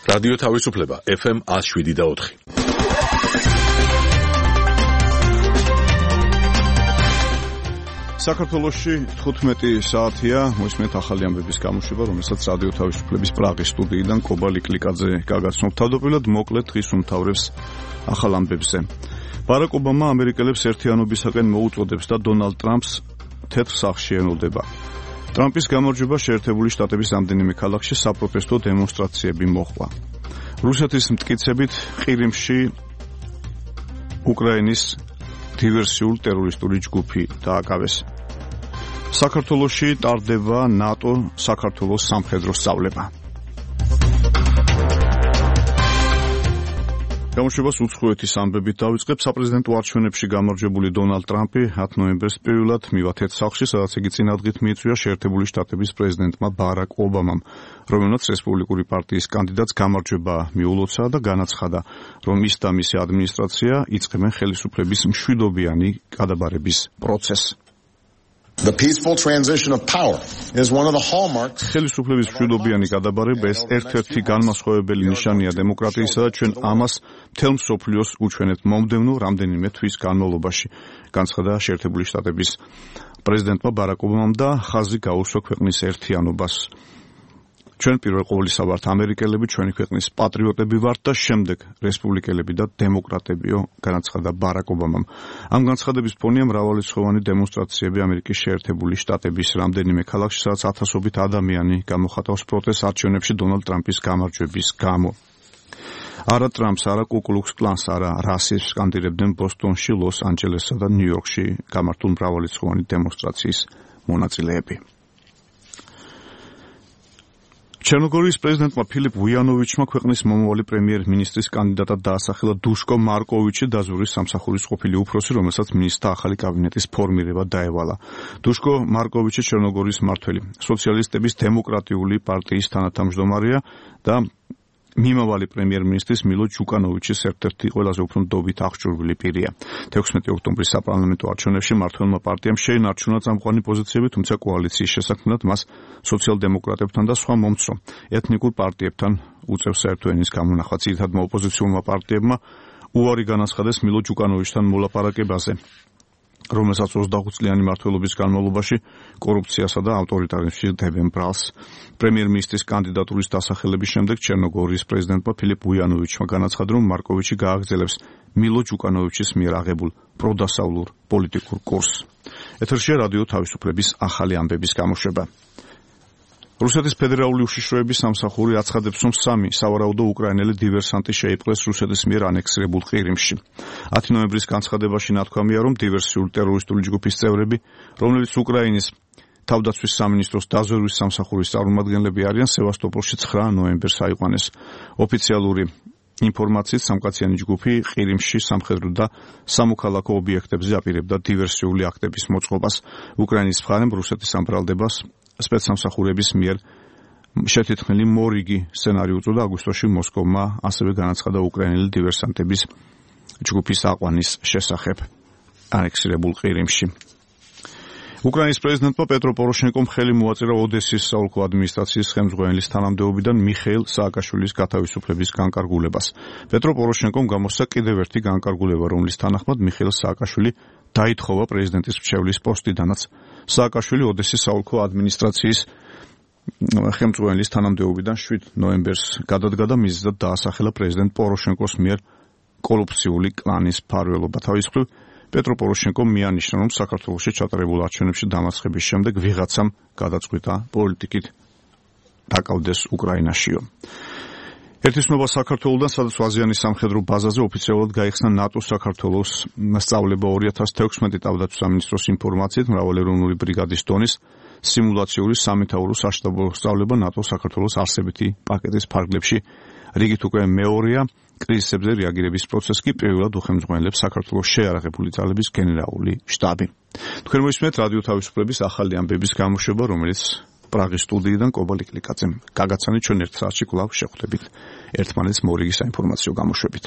რადიო თავისუფლება FM 107.4. საქართველოში 15 საათია მოსმენთ ახალი ამბების გამოშვება, რომელსაც რადიო თავისუფლების პრაღის სტუდიიდან კობა ლიკლიკაძე გაგაცნობთ. თავდაპირველად მოკლედ დღის უმთავრეს ახალ ამბებზე. ბარაკ ობამა ამერიკელებს ერთიანობისაკენ მოუწოდებს და დონალდ ტრამპს თეთრ სახლში ენულდება. ტრამპის გამარჯვება შეერთებული შტატების რამდენიმე ქალაქში საპროტესტო დემონსტრაციები მოჰყვა. რუსეთის მტკიცებით ყირიმში უკრაინის დივერსიულ ტერორისტული ჯგუფი დააკავეს. საქართველოში ტარდება ნატო საქართველოს სამხედრო სწავლება. გამოშვებას უცხოეთის ამბებით დავიწყებ. საპრეზიდენტო არჩევნებში გამარჯვებული დონალდ ტრამპი 10 ნოემბერს პირველად მივა თეთრ სახლში, სადაც იგი წინადღით მიიწვია შეერთებული შტატების პრეზიდენტმა ბარაკ ობამამ, რომელმაც რესპუბლიკური პარტიის კანდიდატს გამარჯვება მიულოცა და განაცხადა, რომ ის და მისი ადმინისტრაცია იწყებენ ხელისუფლების მშვიდობიანი გადაბარების პროცესს. The peaceful transition of power is one of the hallmarks. ხელისუფლების მშვიდობიანი გადაბარება ეს ერთ-ერთი განმასხვავებელი ნიშანია დემოკრატიისა და ჩვენ ამას მთელ მსოფლიოს უჩვენებთ მომდევნო რამდენიმე თვის განმავლობაში, განცხადა შეერთებული შტატების პრეზიდენტმა ბარაკ ობამამ და ხაზი გაუსვა ქვეყნის ერთიანობას. ჩვენ პირველ ყოვლისა ვართ ამერიკელები, ჩვენი ქვეყნის პატრიოტები ვართ და შემდეგ რესპუბლიკელები და დემოკრატებიო, განაცხადა ბარაკ ობამამ. ამ განცხადების ფონია მრავალრიცხოვანი დემონსტრაციები ამერიკის შეერთებული შტატების რამდენიმე ქალაქში, სადაც ათასობით ადამიანი გამოხატავს პროტესტს არჩევნებში დონალდ ტრამპის გამარჯვების გამო. არა ტრამპს, არა კუკლუქს კლანს, არა რასიზმს სკანდირებდნენ ბოსტონში, ლოს-ანჯელესსა და ნიუ-იორკში გამართულ მრავალრიცხოვანი დემონსტრაციის მონაწილეები. ჩერნოგორიის პრეზიდენტმა ფილიპ ვუიანოვიჩმა ქვეყნის მომავალი პრემიერ-მინისტრის კანდიდატად დაასახელა დუშკო მარკოვიჩი, დაზვერვის სამსახურის ყოფილი უფროსი, რომელსაც მინისტრთა ახალი კაბინეტის ფორმირება დაევალა. დუშკო მარკოვიჩი ჩერნოგორიის მმართველი სოციალისტების დემოკრატიული პარტიის თანათავმჯდომარეა და მიმავალი პრემიერ-მინისტრის მილო ჯუკანოვიჩის ერთ-ერთი ყველაზე უფრო ნდობით აღჭურვილი პირია. 16 ოქტომბრის საპარლამენტო არჩევნებში მმართველმა პარტიამ შეინარჩუნა წამყვანი პოზიციები, თუმცა კოალიციის შესაქმნად მას სოციალ-დემოკრატებთან და სხვა მომცრო ეთნიკურ პარტიებთან უწევს საერთო ენის გამონახვა. ძირითადმა ოპოზიციურმა პარტიებმა უარი განაცხადეს მილო ჯუკანოვიჩთან მოლაპარაკებაზე, რომელსაც 25 წლიანი მმართველობის განმავლობაში კორუფციასა და ავტორიტარიზმში დებენ ბრალს. პრემიერ-მინისტრის კანდიდატურის დასახელების შემდეგ ჩერნოგორიის პრეზიდენტმა ფილიპ ვუიანოვიჩმა განაცხადა, რომ მარკოვიჩი გააგრძელებს მილო ჯუკანოვიჩის მიერ აღებულ პროდასავლურ პოლიტიკურ კურსს. ეთერშია რადიო თავისუფლების ახალი ამბების გამოშვება. რუსეთის ფედერალური უშიშროების სამსახური აცხადებს, რომ 3 სავარაუდო უკრაინელი დივერსანტი შეიპყრეს რუსეთის მიერ ანექსირებულ ყირიმში. 10 ნოემბრის განცხადებაში ნათქვამია, რომ დივერსიული ტერორისტული ჯგუფის წევრები, რომლებიც უკრაინის თავდაცვის სამინისტროს დაზვერვის სამსახურის წარმომადგენლები არიან, სევასტოპოლში 9 ნოემბერს აიყვანეს. ოფიციალური ინფორმაციით სამკაციანი ჯგუფი ყირიმში სამხედრო და სამოქალაქო ობიექტებზე აპირებდა დივერსიული აქტების მოწყობას. უკრაინის მხარემ რუსეთის ამბრალდებას სპეცსამსახურების მიერ შეთითქმული მორიგი სცენარი უწოდა. აგვისტოში მოსკოვმა ასევე განაცხადა უკრაინელი დივერსანტების ჯგუფის აყვანის შესახებ ანექსირებულ ყირიმში. უკრაინის პრეზიდენტმა პეტრო პოროშენკომ ხელი მოაწერა ოდესის საოლქო ადმინისტრაციის ხელმძღვანელის თანამდებობიდან მიხეილ სააკაშვილის გათავისუფლების განკარგულებას. პეტრო პოროშენკომ გამოსცა კიდევ ერთი განკარგულება, რომლის თანახმად მიხეილ სააკაშვილი დაითხოვა პრეზიდენტის მრჩევლის პოსტიდანაც. სააკაშვილი ოდესის საოლქო ადმინისტრაციის ხელმძღვანელის თანამდებობიდან 7 ნოემბერს გადადგა და მიზეზად დაასახელა პრეზიდენტ პოროშენკოს მიერ კორუფციული კლანის მფარველობა. თავის მხრივ პეტრო პოროშენკომ მიანიშნა, რომ საქართველოში ჩატარებულ არჩევნებში დამარცხების შემდეგ ვიღაცამ გადაწყვიტა პოლიტიკით დაკავდეს უკრაინაშიო. ერთისნობა საქართველოსთან, სადაც აზიანის სამხედრო ბაზაზე ოფიციალურად გაიხსნა ნატოს საქართველოს სწავლება 2016 თავდაცვის სამინისტროს ინფორმაციით მრავალეროვნული ბრიგადის დონის სიმულაციური სამეთაურო საშტაბო სწავლება ნატოს საქართველოს არსებითი პაკეტის ფარგლებში რიგით უკვე მეორეა. კრიზისებზე რეაგირების პროცესს კი პირველად უხელმძღვანელებს საქართველოს შეიარაღებული ძალების გენერალური შტაბი. თქვენ მოისმენთ რადიო თავისუფლების ახალი ამბების გამოშვება, რომელიც პრაღის სტუდიიდან კობა ლიკლიკაძემ გაგაცანით. ჩვენ ერთ საათში კვლავ შევხვდებით ერთმანეთს მორიგი საინფორმაციო გამოშვებით.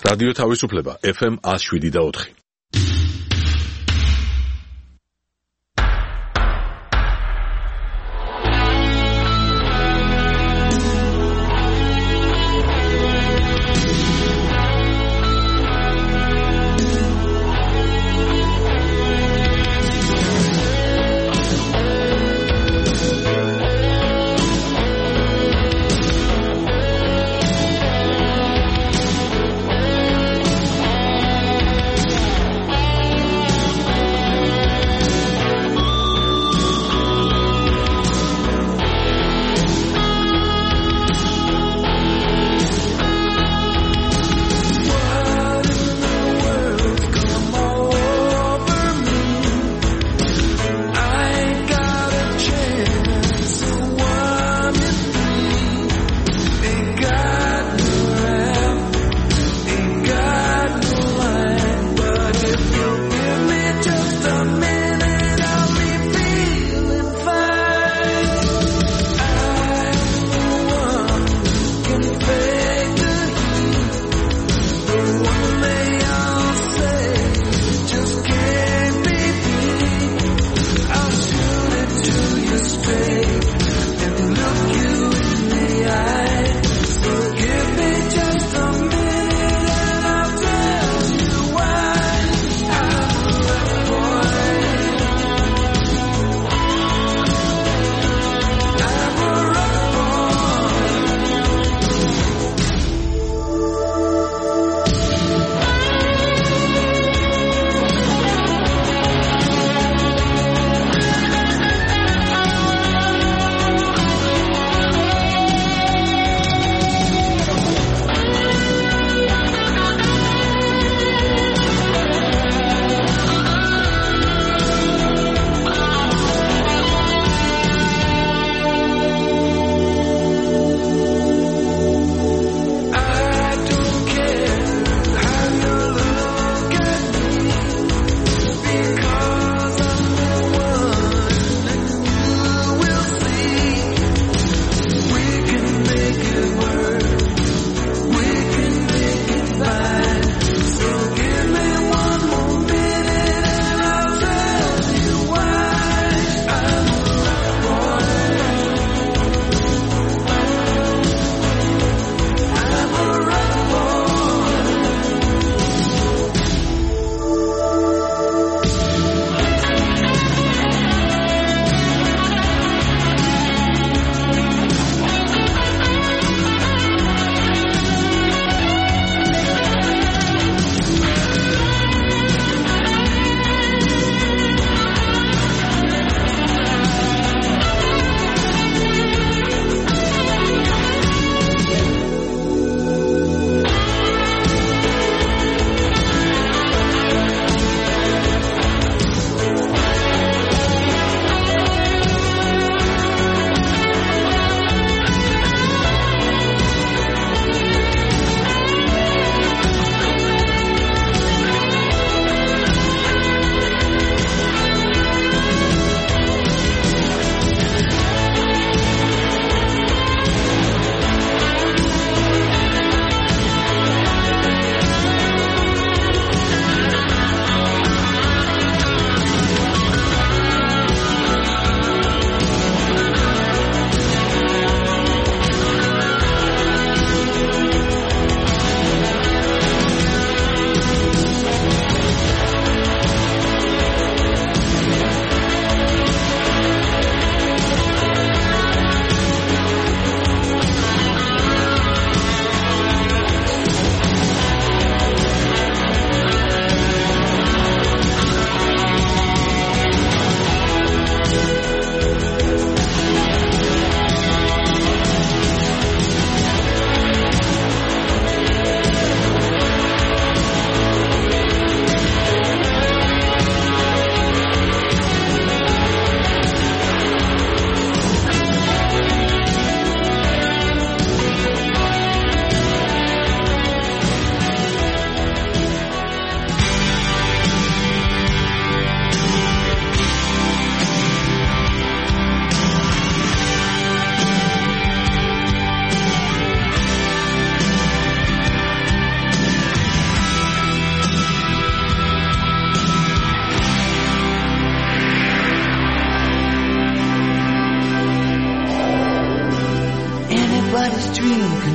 რადიო თავისუფლება FM 107.4.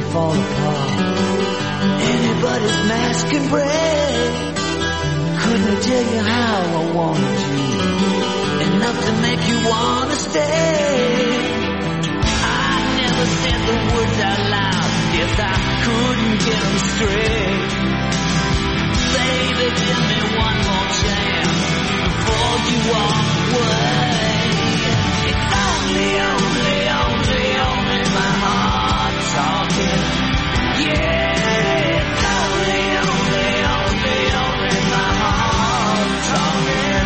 fall apart. Anybody's mask can break. Couldn't tell you how I wanted you, enough to make you wanna stay. I never said the words out loud, yes I couldn't get them straight. Baby, give me one more chance before you walk away. It's only my heart talking. Yeah, it's only my heart talking.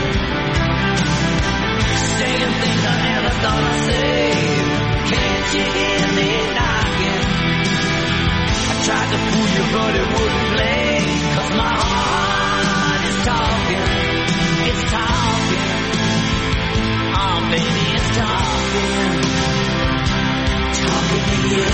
Saying things I never thought I'd say. Can't you hear me knocking? I tried to fool you but it wouldn't play. 'Cause my heart is talking. It's talking. Oh baby, it's talking. Talking to you.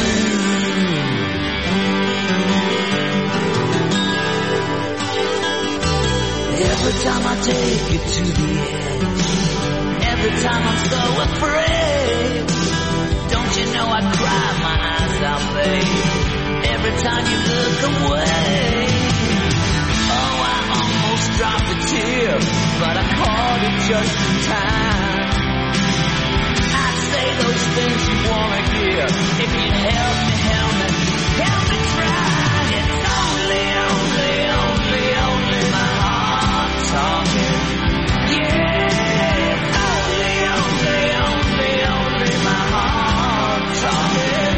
Every time I take you to the edge, every time I'm so afraid, don't you know I cry my eyes out, babe, every time you look away. Oh, I almost dropped a tear, but I caught it just in time. I say those things you wanna hear. If you help me try. It's only my heart talking. Yeah, it's only my heart talking.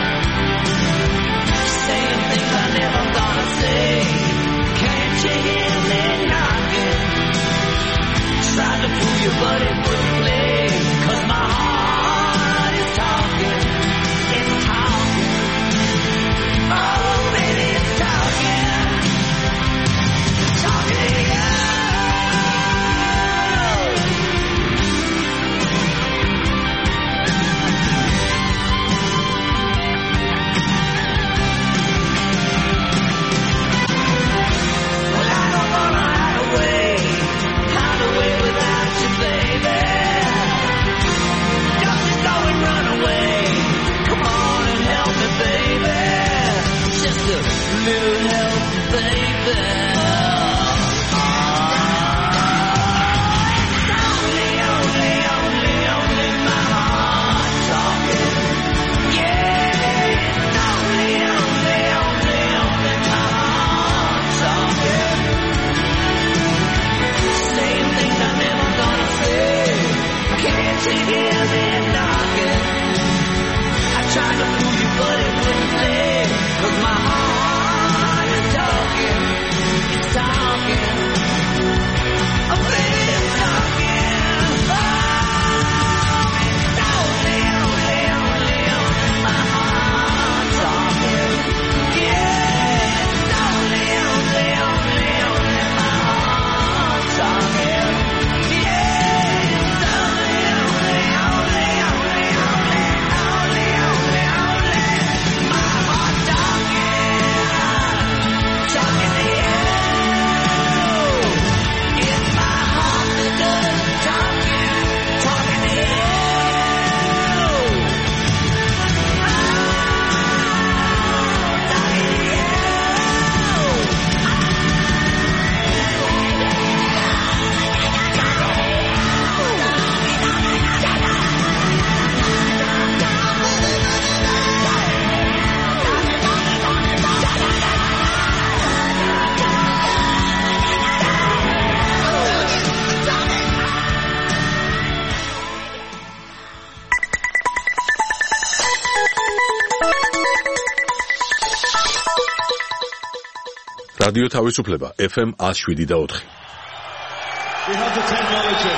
Saying things I never thought I'd say. Can't you hear me knocking? Tried to fool you but it wouldn't play. 'Cause my heart is talking. It's talking. Oh baby, it's talking. Talking to you. Well, I don't wanna hide away without you, baby. Don't you go and run away. Come on and help me, baby. Just a little help, baby. It's only my heart talking. Yeah, it's only my heart talking. Saying things I never thought I'd say. Can't you hear me knocking? I tried to fool you but it wouldn't play. 'Cause my heart is talking. It's talking. Oh baby, it's talking. Oh, it's only my heart talking. Yeah, it's only my heart talking. Yeah, it's only my heart talking. Talking to you. It's my heart that does talking. Talking to you. Talking to you. რადიო თავისუფლება FM 107.4. We have the technology.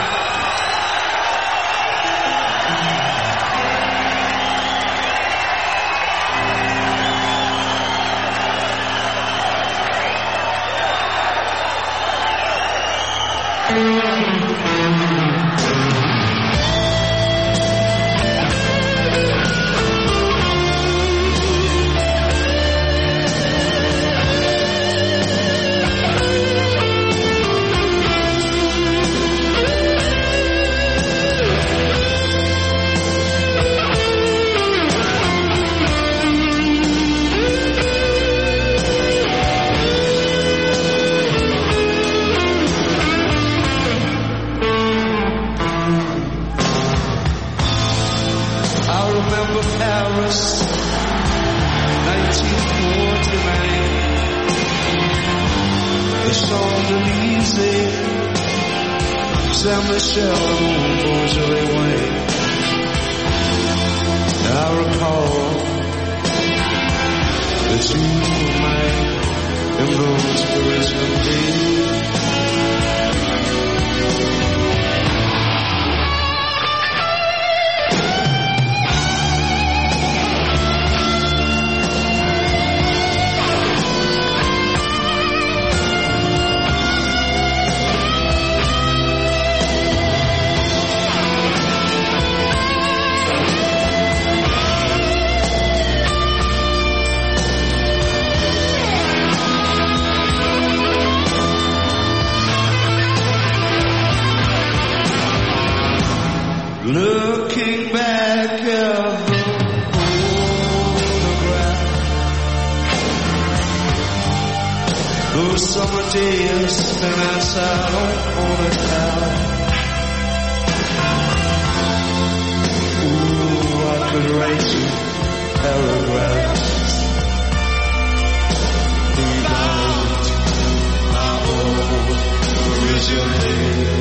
Saint-Michel, Beaujolais wine. I recall that you were mine in those Parisian days. Looking back at the photograph, those summer days spent outside on the town. Ooh, I could write you paragraphs about my old Parisian.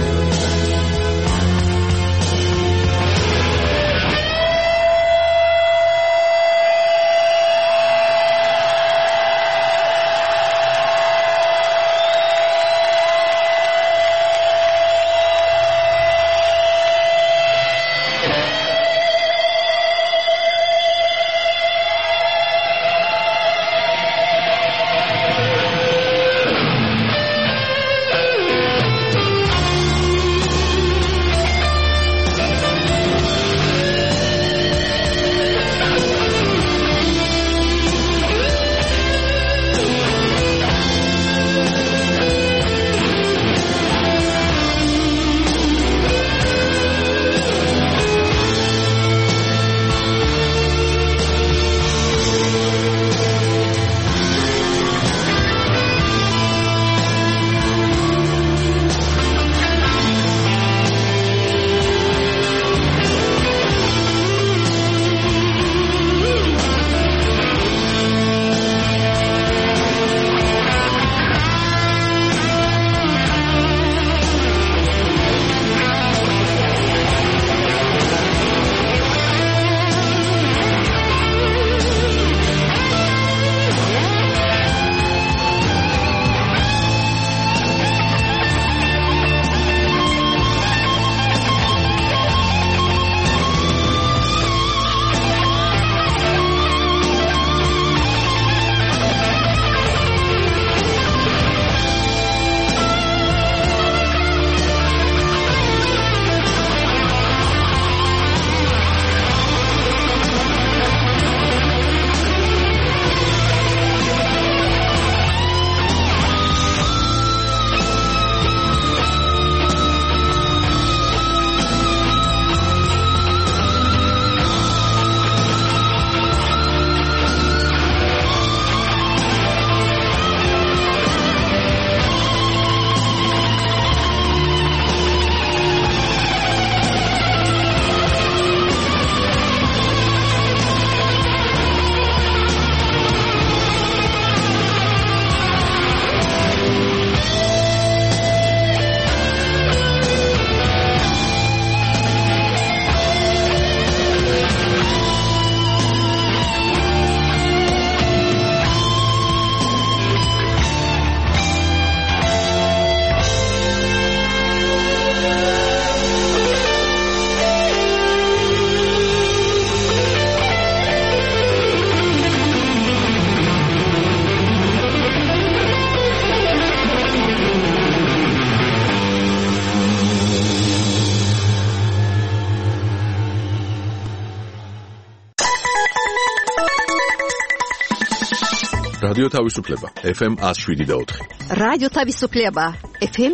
რადიო თავისუფლება FM 107.4. რადიო თავისუფლება FM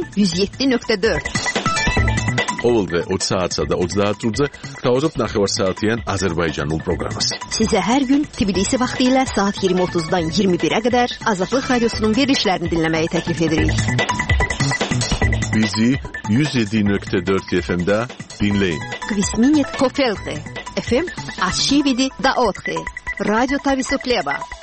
107.4. ყოველდღე 20 საათსა და 30 წუთზე გთავაზობთ ნახევარსაათიან აზერბაიჯანულ პროგრამას. Size her gün Tbilisi vaxtilə saat 20:30-dan 21-ə qədər Azadlıq Radiosunun verilişlərini dinləməyi təklif edirik. Bizi 107.4 FM-də dinləyin. Kvisminit Kofelte FM 107.4. Radyo Tavisufleba